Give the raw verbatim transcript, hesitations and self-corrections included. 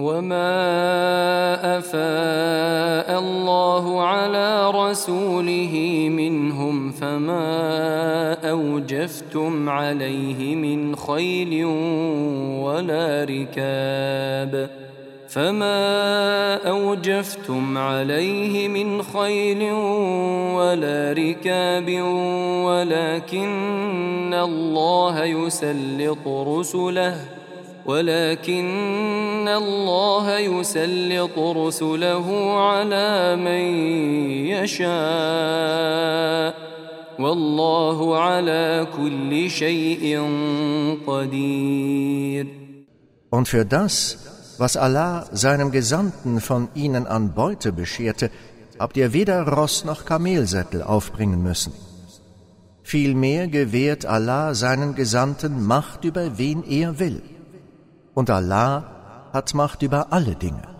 وما أفاء الله على رسوله منهم فما أوجفتم عليه من خيل ولا ركاب فما أوجفتم عليه من خيل ولا ركاب ولكن الله يسلط رسله ولكن الله يسلط رسله على من يشاء والله على كل شيء قدير. Und für das, was Allah seinem Gesandten von ihnen an Beute bescherte, habt ihr weder Ross noch Kamelsättel aufbringen müssen. Vielmehr gewährt Allah seinen Gesandten Macht über wen er will. Und Allah hat Macht über alle Dinge.